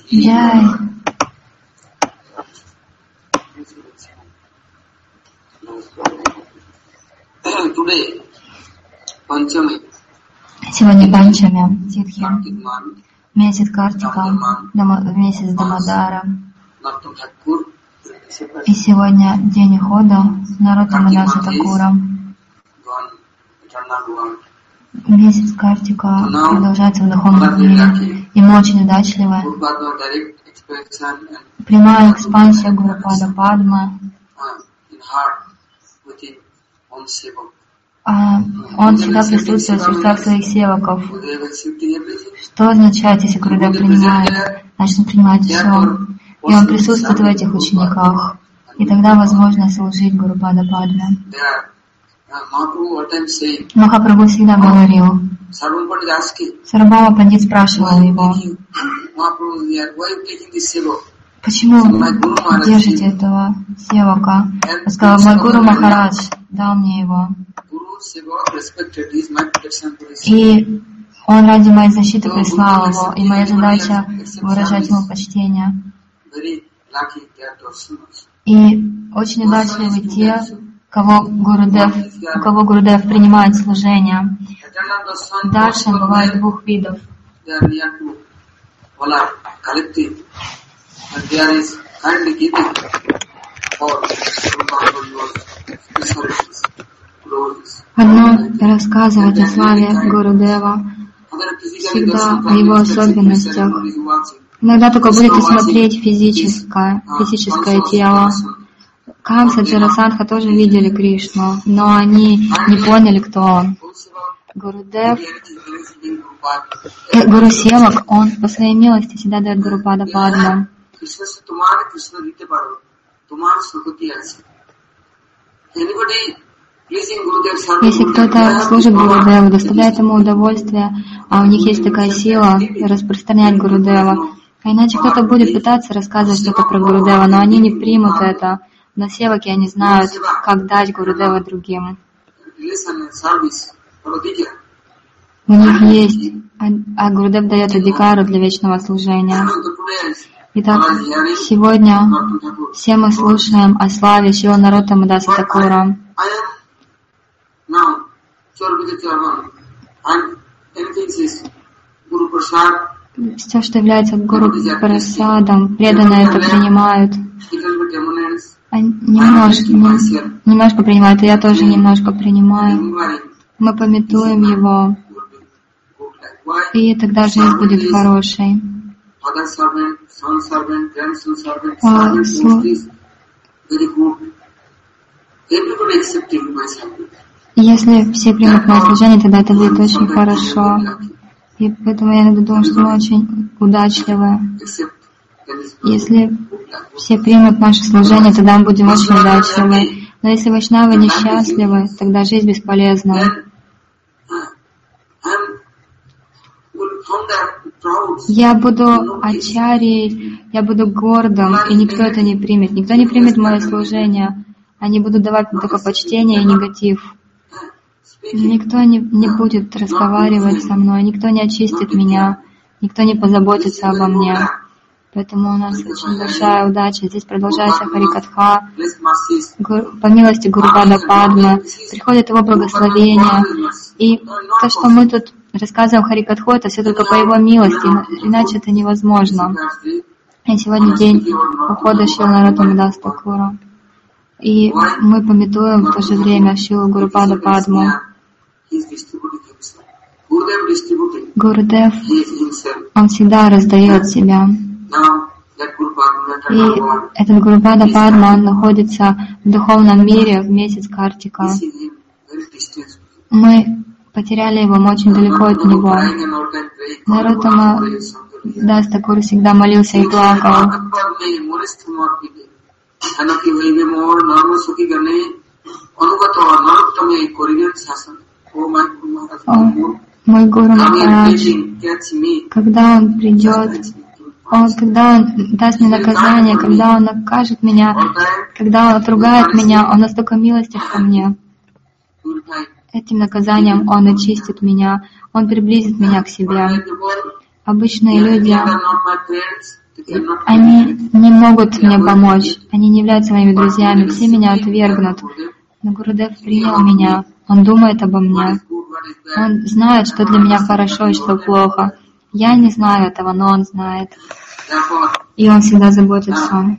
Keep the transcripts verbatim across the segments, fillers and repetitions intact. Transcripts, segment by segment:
Джай. Сегодня Панчами, Титхи, месяц Картика, месяц Дамодара. И сегодня день ухода Нароттама Даса Такура. Месяц Картика продолжается в духовном мире. И мы очень удачливы. Прямая экспансия Гурупада Падмы. А он всегда присутствует в сердцах своих севаков. Что означает, если Гурудев принимает? Значит, он принимает все. И он присутствует в этих учениках. И тогда возможно служить Гурупада Падме. Махапрабху всегда говорил. Сарабхама Пандит спрашивал его: почему вы держите этого севака? Он сказал: мой гуру Махарадж дал мне его. И он ради моей защиты прислал его, и моя задача выражать ему почтение. И очень удачливы те, кого Гурудев, у кого Гурудев принимает служение. Даршан бывает двух видов. Одно — рассказывать о славе Гурудева, всегда о его особенностях. Иногда только будете смотреть физическое, физическое тело. Камса и Джарасандха тоже видели Кришну, но они не поняли, кто он. Гурудев, э, Гуру Севак, он по своей милости всегда дает Гурупада Падму. Если кто-то служит Гурудеву, доставляет ему удовольствие, а у них есть такая сила распространять Гурудева, а иначе кто-то будет пытаться рассказывать что-то про Гурудева, но они не примут это. На севаке они знают, как дать Гурудева другим. У них есть, а Гурудев дает адикару для вечного служения. Итак, сегодня все мы слушаем о славе Шрила Нароттама Даса Такура. Все, что является Гуру Прасадом, преданные это принимают. Немножко, немножко принимают, и я тоже немножко принимаю. Мы памятуем его, и тогда жизнь будет хорошей. А, если все примут мое служение, тогда это будет очень хорошо. И поэтому я иногда думаю, что мы очень удачливы. Если все примут наше служение, тогда мы будем очень удачливы. Но если вайшнавы несчастливы, тогда жизнь бесполезна. Я буду ачарьей, я буду гордым, и никто это не примет. Никто не примет мое служение. Они будут давать мне только почтение и негатив. Никто не, не будет разговаривать со мной, никто не очистит меня, никто не позаботится обо мне. Поэтому у нас очень большая удача. Здесь продолжается Харикатха. По милости Гурупада Падмы приходит его благословение. И то, что мы тут рассказываем Харикатху, это все только по его милости, иначе это невозможно. И сегодня день ухода Шрила Нароттама Даса Такура. И мы памятуем в то же время Шрилу Гурупада Падму. Гурудев, он всегда раздает себя. И этот Гурупада Падма, он находится в духовном мире в месяц Картика. Мы потеряли его, мы очень далеко от него. Нароттама Даса Такур всегда молился и плакал. О, мой Гуру Махарадж, когда он придет, он, когда он даст мне наказание, когда он накажет меня, когда он отругает меня, он настолько милостив ко мне. Этим наказанием он очистит меня, он приблизит меня к себе. Обычные люди, они не могут мне помочь, они не являются моими друзьями, все меня отвергнут. Но Гурудев принял меня, он думает обо мне, он знает, что для меня хорошо и что плохо. Я не знаю этого, но он знает, и он всегда заботится.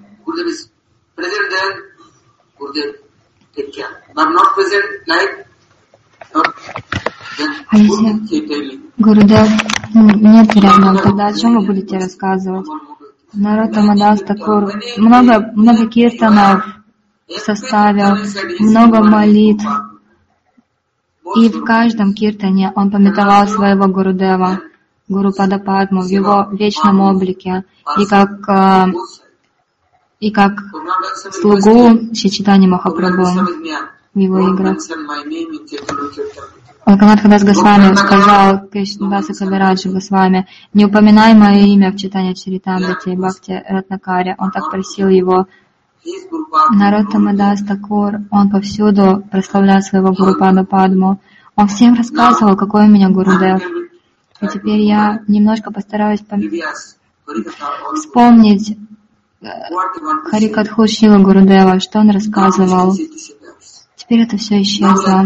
А если Гурудев нет рядом, тогда о чем вы будете рассказывать? Нароттама Дас Такур много, много киртанов составил, много молитв, и в каждом киртане он памятовал своего Гурудева, Гурупада Падму, в его вечном облике, и как, и как слугу Шри Махапрабху в его играх. Локанатха Дас Госвами сказал Кришнадаса Кавираджи Госвами: не упоминай мое имя в читании Чаритамрити и Бхакти Ратнакаре. Он так просил его. Нароттама Дас Такур, он повсюду прославляет своего Гурупаду Падму. Он всем рассказывал, какой у меня Гурудев. И теперь я немножко постараюсь пом... вспомнить Харикатху Шрила Гурудева, что он рассказывал. Теперь это все исчезло.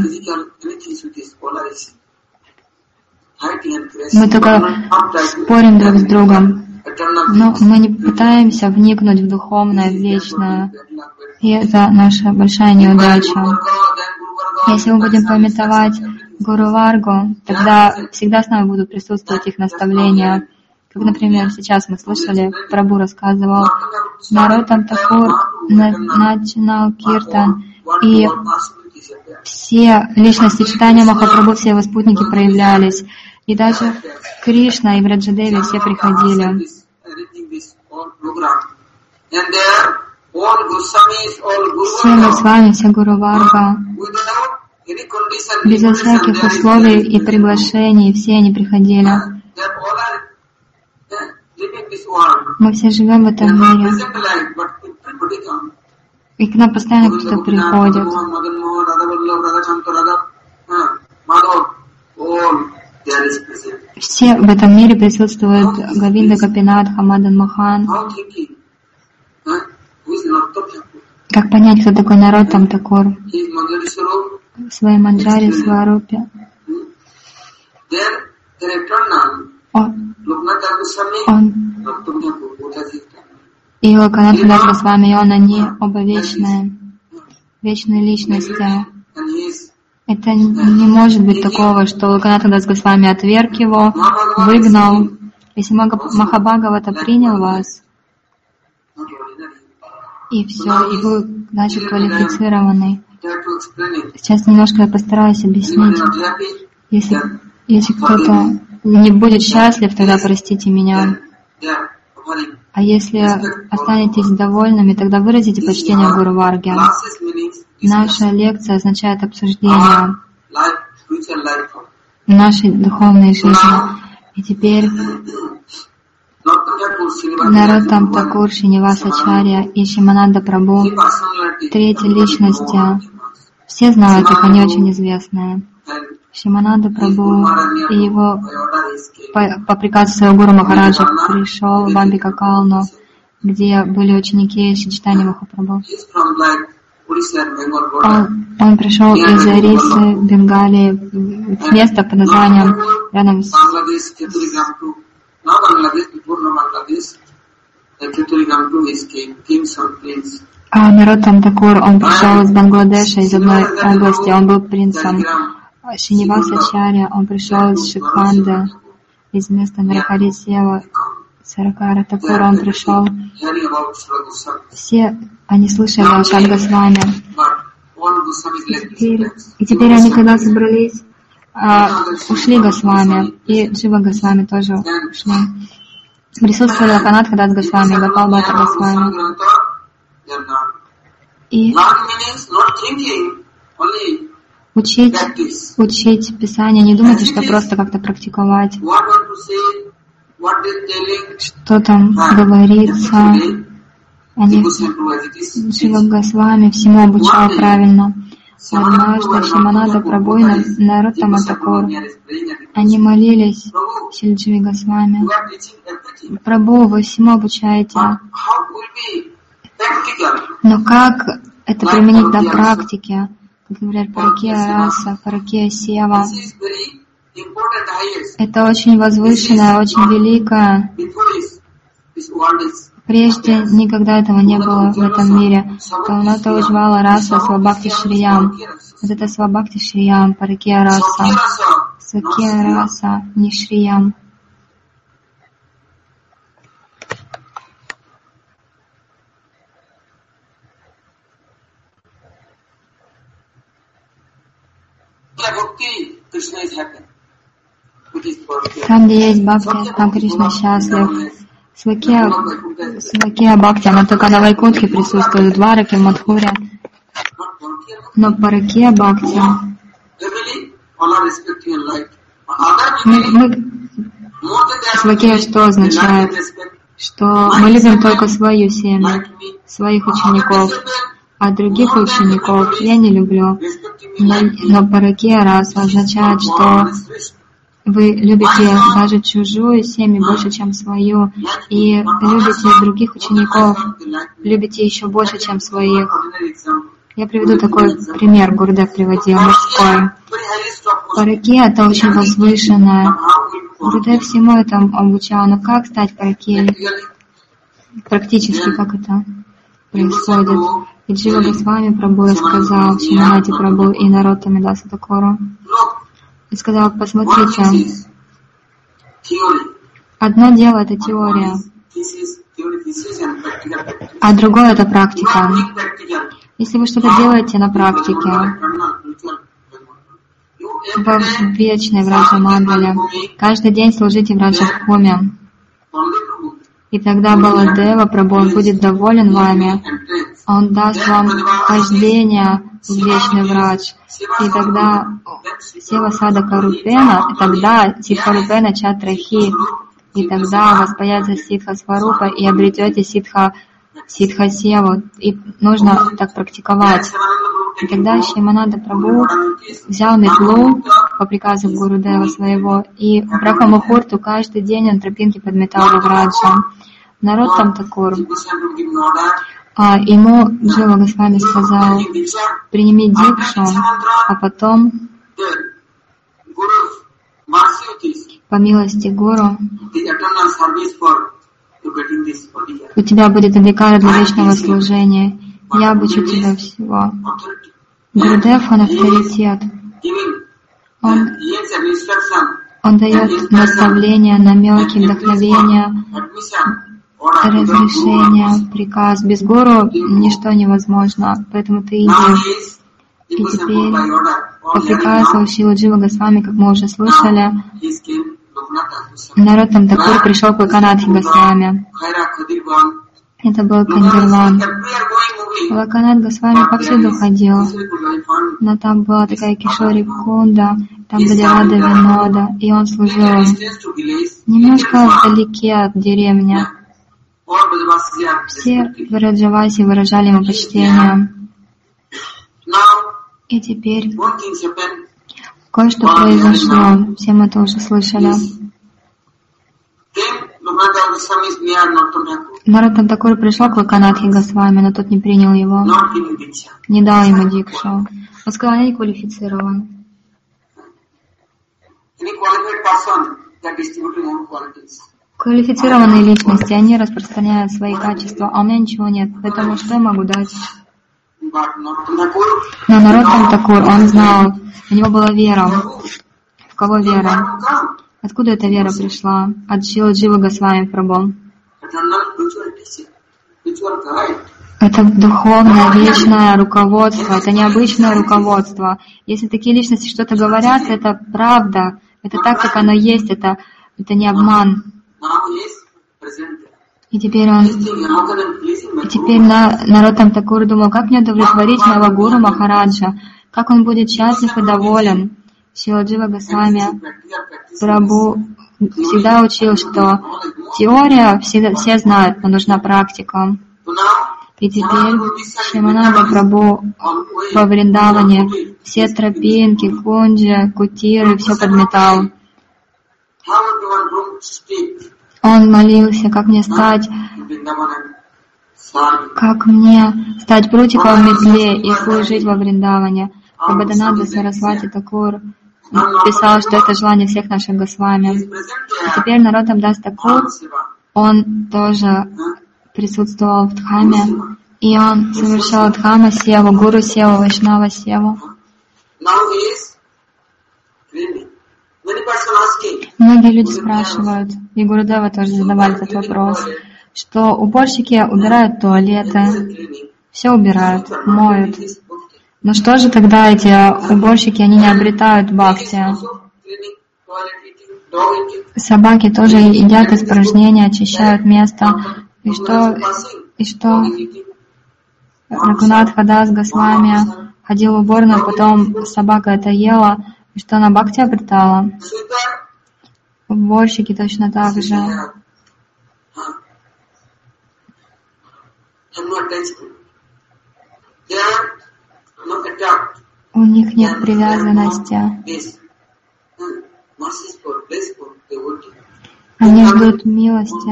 Мы только спорим друг с другом, но мы не пытаемся вникнуть в духовное, в вечное. И это наша большая неудача. Если мы будем памятовать Гуру Варгу, тогда всегда с нами будут присутствовать их наставления. Как, например, сейчас мы слышали, Прабху рассказывал, Нароттама Такур начинал киртан, и все личности читания Махапрабху, все его спутники проявлялись. И даже Кришна и Враджадеви все приходили. Все Госвами, все Гуру Варга, безо всяких условий и приглашений, все они приходили. Мы все живем в этом мире. И к нам постоянно кто-то приходит. Все в этом мире присутствуют Говинда Гопинатха, Мадан Мохан. Как понять, кто такой Нароттама Такур? В своей манджаре, в Сварупе. Он, он и Локанатха Дас Госвами, и он, они оба вечные, вечные личности. Это не может быть такого, что Локанатха Дас Госвами отверг его, выгнал. Если Махабхагавата принял вас, и все, и вы, значит, квалифицированный. Сейчас немножко я постараюсь объяснить. Если, если кто-то не будет счастлив, тогда простите меня. А если останетесь довольными, тогда выразите почтение Гуру Варге. Наша лекция означает обсуждение нашей духовной жизни. И теперь Нароттама Такур, Шриниваса Ачарья и Шимананда Прабху, третьи личности, все знают их, они очень известные. Шимананда Прабху и его по, по приказу своего Гуру Махараджа пришел в Амбика Калну, где были ученики Шри Чайтанья Махапрабху. Он, он пришел из Орисы, Бенгалии, в место под названием рядом с... А Нароттама Такур, он пришел из Бангладеша, из одной области, он был принцем. Шриниваса Ачарья, он пришел из Шикханды, из места Нарахари Сева, Саракара Такура, он пришел. Все они слышали о Шад Госвами. И теперь, и теперь они, когда собрались, а, ушли Госвами, и Джива Госвами тоже ушли. Присутствовали Локанатха Дас Госвами, Гопал Бхатта Госвами. И учить, учить Писание, не думайте, что просто как-то практиковать, что там говорится. Они Джива Госвами всему обучал правильно. Однажды Шримананда Прабху и Нароттама Такур, они молились Шрила Госвами: Прабху, вы всему обучаете, но как это применить на практике? Как говорят, Паракия Раса, Паракия Сева. Это очень возвышенное, очень великое. Прежде никогда этого не было в этом мире. Кавната Уджвала Раса Свабхакти Шриям. Вот это Свабхакти Шриям, Паракия Раса. Свакия Раса, не Шриям. Там, где есть бхакти, там Кришна счастлив. Свакия, свакия бхакти, она только на Вайкунтхе присутствует, в Двараке, в Мадхуре. Но паракия бхакти, мы, мы, свакия что означает? Что мы любим только свою семью, своих учеников, а других учеников я не люблю. Но, но паракия раса означает, что вы любите даже чужую семью больше, чем свою, и любите других учеников, любите еще больше, чем своих. Я приведу такой пример, Гурудев приводил, мужской. Паракия — это очень возвышенное. Гурудев всему этому обучал, но как стать паракией? Практически, как это происходит? И Джива Госвами Прабху сказал, Шримати Прабху и Нароттаме Даса Такуру, и сказал: посмотрите, одно дело — это теория, а другое — это практика. Если вы что-то делаете на практике, во вечной Враджа Мандале, каждый день служите Враджа Бхуме, и тогда Баладева Прабху, он будет доволен вами, он даст вам хождение в вечный Врадж, и тогда Сева Садака Рупена, и тогда Ситха Рупена Чатрахи, и тогда у вас появится Ситха Сварупа, и обретете Ситха, Ситха Севу, и нужно так практиковать. И тогда Шримананда Прабху взял метлу по приказу Гурудева своего, и в Брахма-мухурту каждый день он тропинки подметал во Враджа. Нароттама Такур, а ему Джива Госвами сказал: приними дикшу, а потом, по милости Гуру, у тебя будет адхикара для вечного служения. Я обучу тебя всего. Гурудев, он авторитет. Он, он дает наставления, намеки, вдохновения, разрешение, приказ. Без гуру ничто невозможно, поэтому ты иди. И теперь по приказу Шрилы Джива Госвами, как мы уже слышали, Нароттама Такур пришел к Локанатхе Госвами. Это был Кандирван. Локанат Госвами повсюду ходил, но там была такая Кишори Кунда, там были Рада Винода, и он служил немножко вдалеке от деревни. Все Враджаваси выражали ему почтение. И теперь кое-что произошло, все мы это уже слышали. Нароттама Такур пришел к Локанатхе Госвами, но тот не принял его, не дал ему дикшу. Он сказал: я не квалифицирован. Квалифицированные личности, они распространяют свои качества, а у меня ничего нет, поэтому что я могу дать? Но Нароттама Такур, он знал, у него была вера. В кого вера? Откуда эта вера пришла? От Шрилы Дживы Госвами Прабху. Это духовное, вечное руководство, это необычное руководство. Если такие личности что-то говорят, это правда, это так, как оно есть, это, это не обман. И теперь он, и теперь на, Нароттама Такур думал, как мне удовлетворить моего гуру Махараджа, как он будет счастлив и доволен. Шрила Джива Госвами Прабху всегда учил, что теория всегда, все знают, но нужна практика. И теперь Шримананда Прабху во Вриндаване все тропинки, кунджи, кутиры, все подметал. Он молился, как мне стать, как мне стать прутиком в метле и служить во Вриндаване. Прабхадананда Сарасвати Такур писал, что это желание всех наших Госвами. И теперь Нароттам Дас Такур, он тоже присутствовал в Дхаме, и он совершал Дхама Севу, Гуру Севу, Вайшнава Севу. Многие люди спрашивают, и Гурудева тоже задавали этот вопрос, что уборщики убирают туалеты, все убирают, моют. Но что же тогда эти уборщики, они не обретают бхакти? Собаки тоже едят испражнения, очищают место. И что, и что Рагунат Хадас Госвами ходил в уборную, потом собака это ела, и что она бхакти обретала? Уборщики точно так же. У них нет привязанности. Они ждут милости.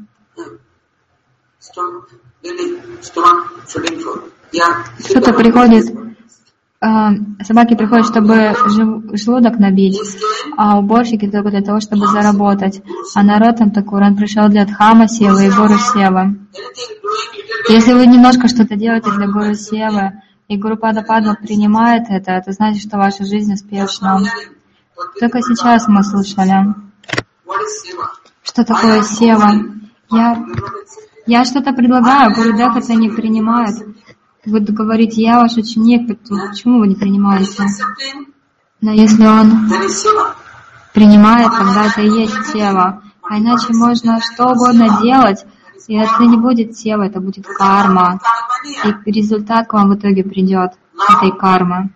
Кто-то приходит, э, собаки приходят, чтобы желудок набить, а уборщики только для того, чтобы заработать. А Нароттам Такур, он пришел для Дхама Севы и Гуру Севы. Если вы немножко что-то делаете для Гуру Севы, и Гуру Пада Падма принимает это, это значит, что ваша жизнь успешна. Только сейчас мы слышали, что такое Сева. Я, я что-то предлагаю, Гурудев это не принимает. Вы говорите, я ваш ученик, почему вы не принимаете? Но если он принимает, тогда это и есть Сева. А иначе можно что угодно делать, и это не будет Сева, это будет карма. И результат к вам в итоге придет этой кармы.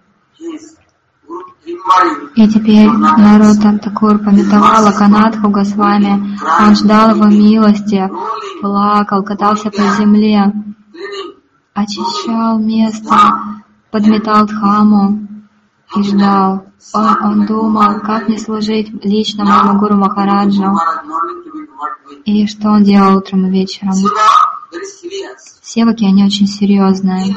И теперь Нароттам Такур пометовал Локанатху Госвами. Он ждал его милости, плакал, катался по земле, очищал место, подметал Дхаму и ждал. Он, он думал, как мне служить лично моему Гуру Махараджу. И что он делал утром и вечером. Севаки, они очень серьезные.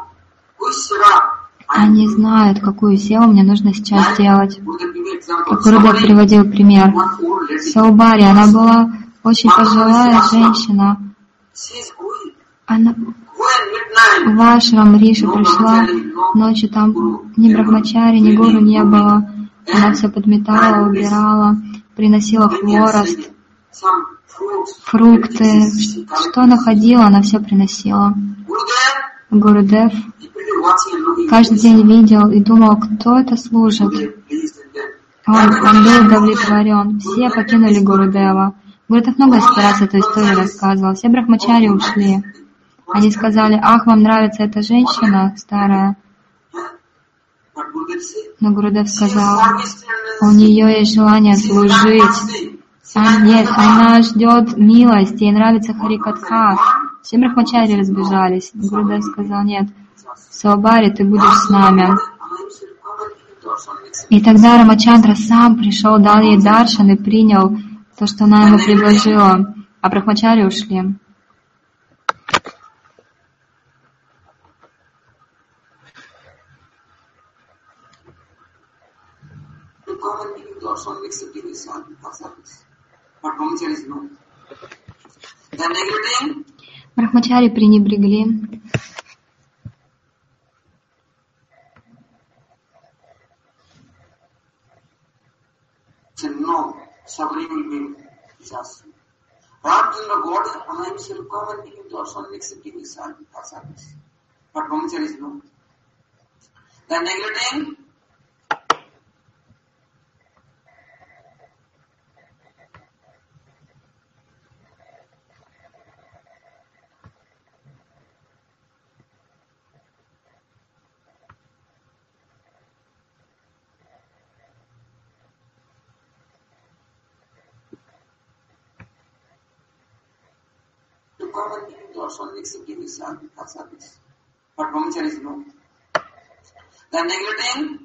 Они знают, какую севу мне нужно сейчас делать. Как Гурудев приводил пример. Саубари, она была очень пожилая женщина. Она в ашрам Риши пришла, ночью там ни брахмачари, ни гуру не было. Она все подметала, убирала, приносила хворост, фрукты. Что находила, она все приносила. Гурудев каждый день видел и думал, кто это служит. Он, он был удовлетворен. Все покинули Гурудева. Гурудев много раз эту историю рассказывал. Все брахмачари ушли. Они сказали, ах, вам нравится эта женщина старая. Но Гурудев сказал, у нее есть желание служить. А нет, она ждет милости, ей нравится Харикатха. Все брахмачари разбежались. Гурудев сказал, нет, Саубари, ты будешь с нами. И тогда Рамачандра сам пришел, дал ей даршан и принял то, что она ему предложила. А брахмачари ушли. Брахмачари пренебрегли. God also accepting this service. But brahmacharis no. They are neglecting